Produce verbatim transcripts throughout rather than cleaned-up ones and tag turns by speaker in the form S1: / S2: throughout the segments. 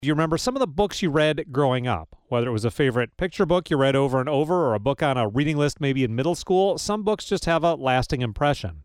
S1: Do you remember some of the books you read growing up? Whether it was a favorite picture book you read over and over or a book on a reading list maybe in middle school, some books just have a lasting impression.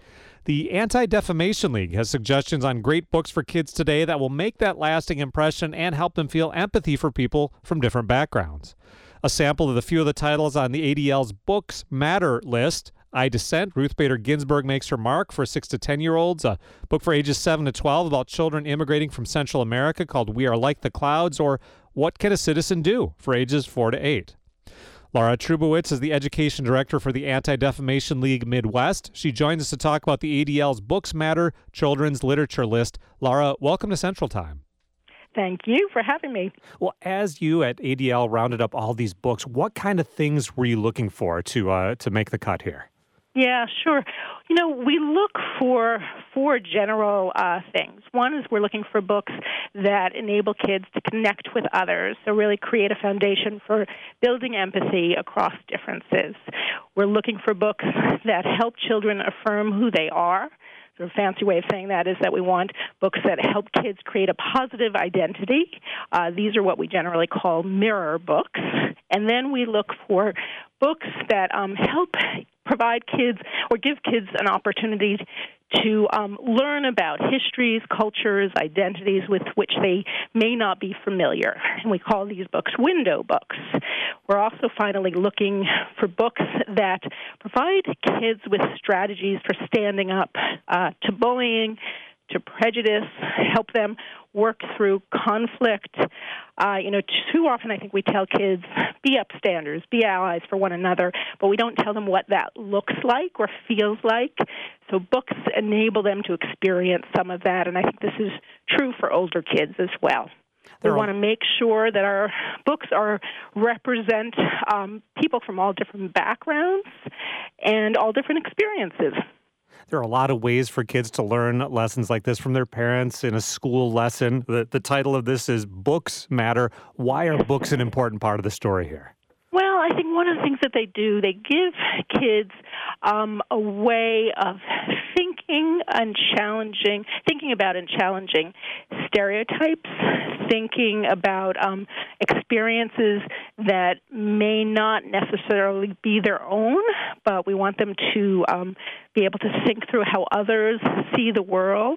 S1: The Anti-Defamation League has suggestions on great books for kids today that will make that lasting impression and help them feel empathy for people from different backgrounds. A sample of the few of the titles on the A D L's Books Matter list: I Dissent, Ruth Bader Ginsburg Makes Her Mark for six to ten-year-olds, a book for ages seven to twelve about children immigrating from Central America called We Are Like the Clouds, or What Can a Citizen Do for ages four to eight. Laura Trubowitz is the Education Director for the Anti-Defamation League Midwest. She joins us to talk about the A D L's Books Matter Children's Literature List. Laura, welcome to Central Time.
S2: Thank you for having me.
S1: Well, as you at A D L rounded up all these books, what kind of things were you looking for to uh, to make the cut here?
S2: Yeah, sure. You know, we look for four general uh, things. One is we're looking for books that enable kids to connect with others, so really create a foundation for building empathy across differences. We're looking for books that help children affirm who they are. A fancy way of saying that is that we want books that help kids create a positive identity. Uh, these are what we generally call mirror books. And then we look for books that um, help provide kids or give kids an opportunity to um, learn about histories, cultures, identities with which they may not be familiar. And we call these books window books. We're also finally looking for books that provide kids with strategies for standing up uh, to bullying, to prejudice, help them work through conflict. Uh, you know, too often I think we tell kids, be upstanders, be allies for one another, but we don't tell them what that looks like or feels like. So books enable them to experience some of that, and I think this is true for older kids as well. We want to make sure that our books are represent um, people from all different backgrounds and all different experiences.
S1: There are a lot of ways for kids to learn lessons like this from their parents in a school lesson. The, the title of this is Books Matter. Why are books an important part of the story here?
S2: Well, I think one of the things that they do, they give kids um, a way of thinking and challenging, thinking about and challenging stereotypes, thinking about um, experiences that may not necessarily be their own, but we want them to um, be able to think through how others see the world.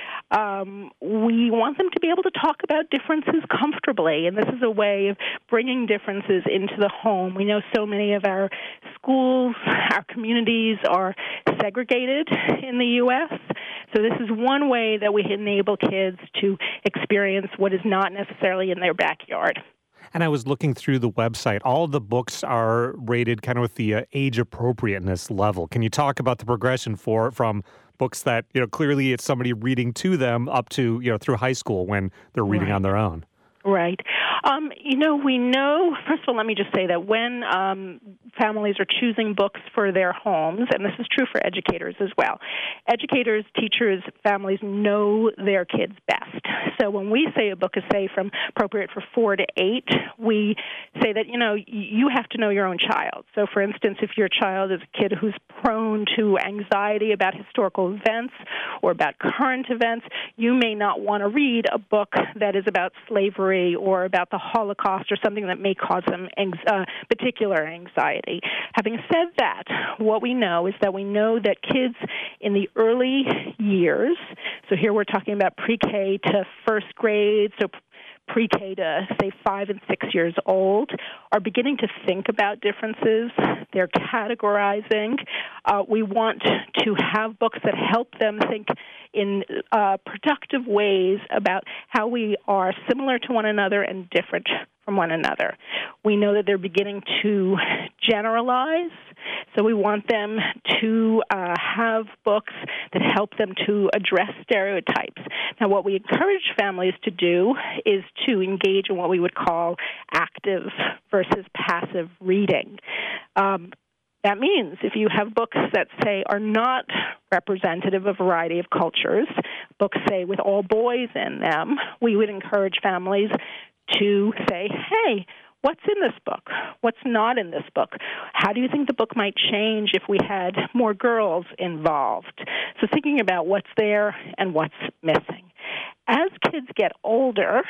S2: Um, we want them to be able to talk about differences comfortably, and this is a way of bringing differences into the home. We know so many of our schools, our communities are segregated in the U S, so this is one way that we enable kids to experience what is not necessarily in their backyard.
S1: And I was looking through the website. All of the books are rated kind of with the uh, age appropriateness level. Can you talk about the progression for from books that, you know, clearly it's somebody reading to them up to, you know, through high school when they're reading
S2: Right.
S1: on their own?
S2: Right. Um, you know, we know, first of all, let me just say that when um, families are choosing books for their homes, and this is true for educators as well, educators, teachers, families know their kids best. So when we say a book is, say, from appropriate for four to eight, we say that, you know, you have to know your own child. So, for instance, if your child is a kid who's prone to anxiety about historical events or about current events, you may not want to read a book that is about slavery or about the Holocaust or something that may cause them uh, particular anxiety. Having said that, what we know is that we know that kids in the early years, so here we're talking about pre-K to first grade, so pre-K to, say, five and six years old, are beginning to think about differences. They're categorizing. Uh, we want to have books that help them think in uh, productive ways about how we are similar to one another and different from one another. We know that they're beginning to generalize, so we want them to uh, have books that help them to address stereotypes. Now, what we encourage families to do is to engage in what we would call active versus passive reading. Um, That means if you have books that, say, are not representative of a variety of cultures, books, say, with all boys in them, we would encourage families to say, hey, what's in this book? What's not in this book? How do you think the book might change if we had more girls involved? So thinking about what's there and what's missing. As kids get older,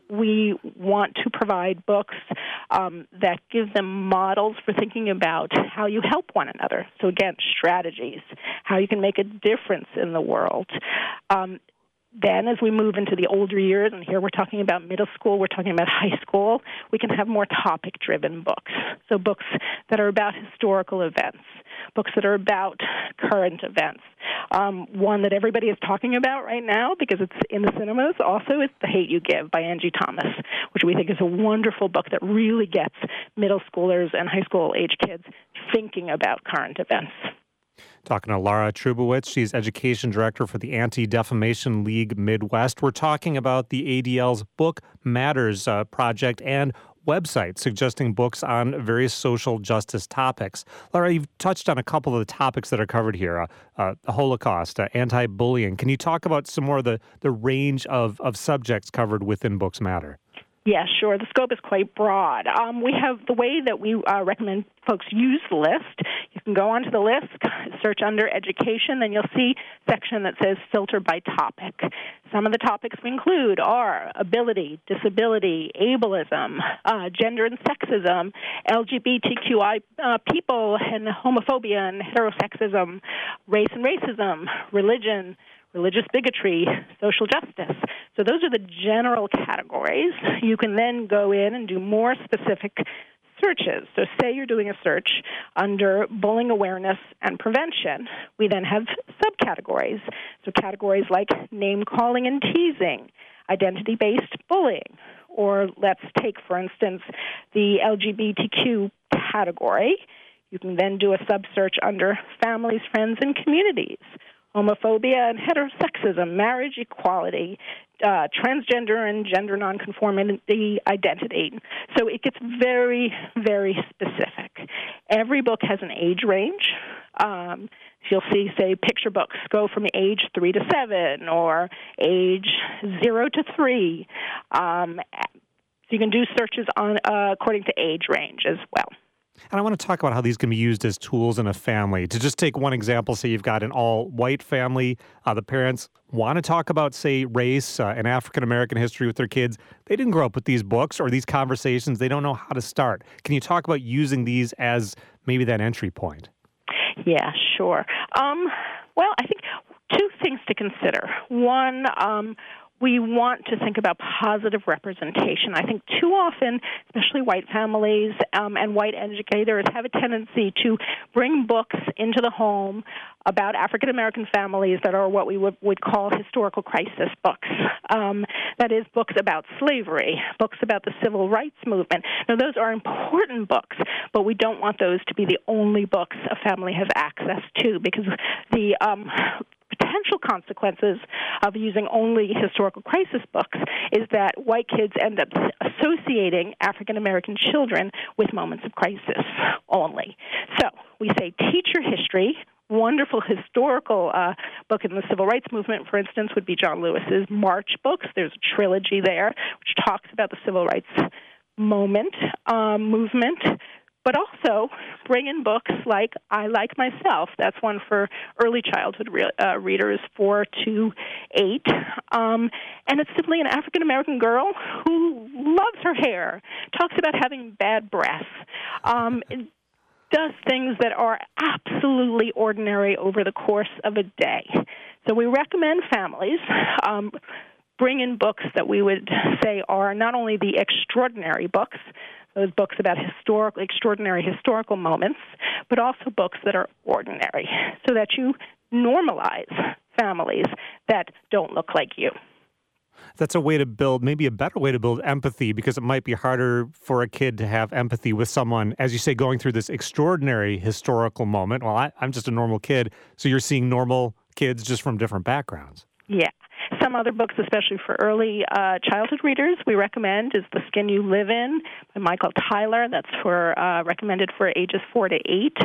S2: we want to provide books um, that give them models for thinking about how you help one another. So again, strategies, how you can make a difference in the world. Um, Then, as we move into the older years, and here we're talking about middle school, we're talking about high school, we can have more topic-driven books. So books that are about historical events, books that are about current events. Um, one that everybody is talking about right now, because it's in the cinemas also, is The Hate U Give by Angie Thomas, which we think is a wonderful book that really gets middle schoolers and high school-age kids thinking about current events.
S1: Talking to Laura Trubowitz. She's Education Director for the Anti-Defamation League Midwest. We're talking about the A D L's Book Matters uh, project and website suggesting books on various social justice topics. Laura, you've touched on a couple of the topics that are covered here, uh, uh, the Holocaust, uh, anti-bullying. Can you talk about some more of the, the range of, of subjects covered within Books Matter?
S2: Yeah, sure. The scope is quite broad. Um, we have the way that we uh, recommend folks use the list. You can go onto the list, search under education, then you'll see a section that says filter by topic. Some of the topics we include are ability, disability, ableism, uh, gender and sexism, L G B T Q I uh, people and homophobia and heterosexism, race and racism, religion, religious bigotry, social justice. So those are the general categories. You can then go in and do more specific searches. So say you're doing a search under bullying awareness and prevention. We then have subcategories. So categories like name-calling and teasing, identity-based bullying, or let's take, for instance, the L G B T Q category. You can then do a sub-search under families, friends, and communities, homophobia and heterosexism, marriage equality, uh, transgender and gender nonconformity identity. So it gets very, very specific. Every book has an age range. Um, you'll see, say, picture books go from age three to seven or age zero to three. Um, so you can do searches on uh, according to age range as well.
S1: And I want to talk about how these can be used as tools in a family. To just take one example, say you've got an all-white family. Uh, the parents want to talk about, say, race uh, and African-American history with their kids. They didn't grow up with these books or these conversations. They don't know how to start. Can you talk about using these as maybe that entry point?
S2: Yeah, sure. Um, well, I think two things to consider. One, um, we want to think about positive representation. I think too often, especially white families um, and white educators, have a tendency to bring books into the home about African-American families that are what we would, would call historical crisis books. Um, that is, books about slavery, books about the civil rights movement. Now, those are important books, but we don't want those to be the only books a family has access to, because the um, potential consequences of using only historical crisis books is that white kids end up associating African-American children with moments of crisis only. So we say teach your history. Wonderful historical uh, book in the civil rights movement, for instance, would be John Lewis's March books. There's a trilogy there which talks about the civil rights moment, um, movement. But also bring in books like I Like Myself. That's one for early childhood re- uh, readers, four to eight. Um, and it's simply an African-American girl who loves her hair, talks about having bad breath, um, does things that are absolutely ordinary over the course of a day. So we recommend families um, bring in books that we would say are not only the extraordinary books, those books about historical, extraordinary historical moments, but also books that are ordinary, so that you normalize families that don't look like you.
S1: That's a way to build, maybe a better way to build empathy, because it might be harder for a kid to have empathy with someone, as you say, going through this extraordinary historical moment. Well, I, I'm just a normal kid, so you're seeing normal kids just from different backgrounds.
S2: Yeah. Some other books, especially for early uh, childhood readers, we recommend is The Skin You Live In by Michael Tyler. That's for uh, recommended for ages four to eight.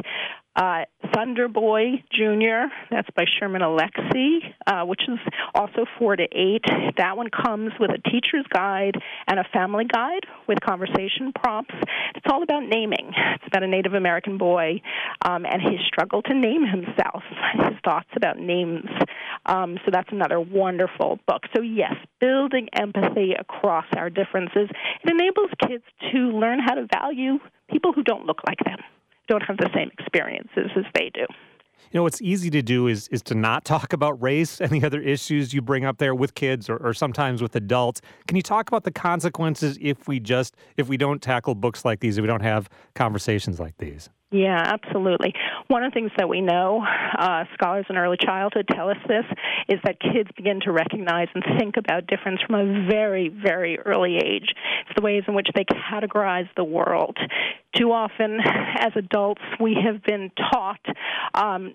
S2: Uh, Thunder Boy Junior, that's by Sherman Alexie, uh, which is also four to eight. That one comes with a teacher's guide and a family guide with conversation prompts. It's all about naming. It's about a Native American boy um, and his struggle to name himself, his thoughts about names. Um, so that's another wonderful book. So yes, building empathy across our differences. It enables kids to learn how to value people who don't look like them, don't have the same experiences as they do.
S1: You know, what's easy to do is is to not talk about race and the other issues you bring up there with kids or, or sometimes with adults. Can you talk about the consequences if we just, if we don't tackle books like these, if we don't have conversations like these?
S2: Yeah, absolutely. One of the things that we know, uh, scholars in early childhood tell us this, is that kids begin to recognize and think about difference from a very, very early age. It's the ways in which they categorize the world. Too often, as adults, we have been taught um,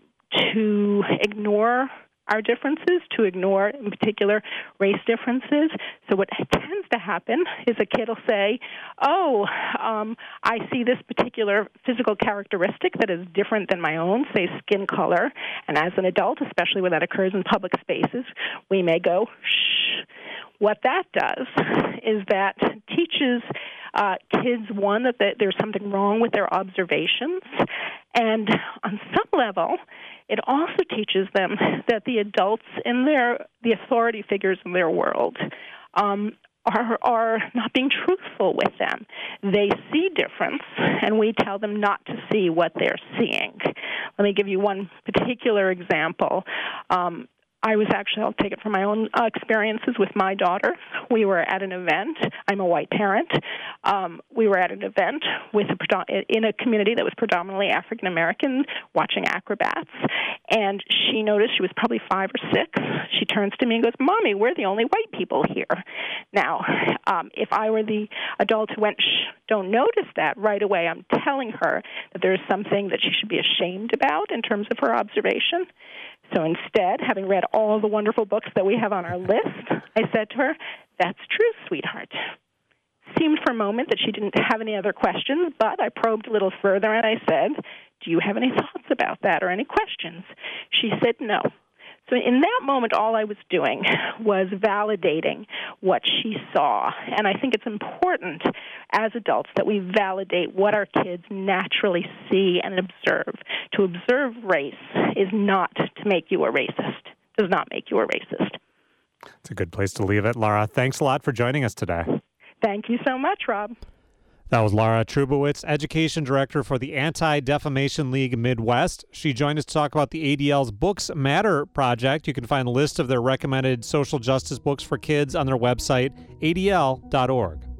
S2: to ignore our differences, to ignore, in particular, race differences. So what tends to happen is a kid will say, oh, um, I see this particular physical characteristic that is different than my own, say skin color. And as an adult, especially when that occurs in public spaces, we may go, shh. What that does is that teaches uh, kids, one, that there's something wrong with their observations, and on some level, it also teaches them that the adults in their, the authority figures in their world, um, are, are not being truthful with them. They see difference, and we tell them not to see what they're seeing. Let me give you one particular example. Um, I was actually, I'll take it from my own uh, experiences with my daughter. We were at an event. I'm a white parent. Um, we were at an event with a, in a community that was predominantly African American, watching acrobats. And she noticed, she was probably five or six. She turns to me and goes, Mommy, we're the only white people here. Now, um, if I were the adult who went, shh, don't notice that right away, I'm telling her that there's something that she should be ashamed about in terms of her observation. So instead, having read all the wonderful books that we have on our list, I said to her, that's true, sweetheart. Seemed for a moment that she didn't have any other questions, but I probed a little further and I said, do you have any thoughts about that or any questions? She said no. So in that moment, all I was doing was validating what she saw. And I think it's important as adults that we validate what our kids naturally see and observe. To observe race is not to make you a racist, does not make you a racist.
S1: It's a good place to leave it. Laura, thanks a lot for joining us today.
S2: Thank you so much, Rob.
S1: That was Laura Trubowitz, Education Director for the Anti-Defamation League Midwest. She joined us to talk about the A D L's Books Matter project. You can find a list of their recommended social justice books for kids on their website, A D L dot org.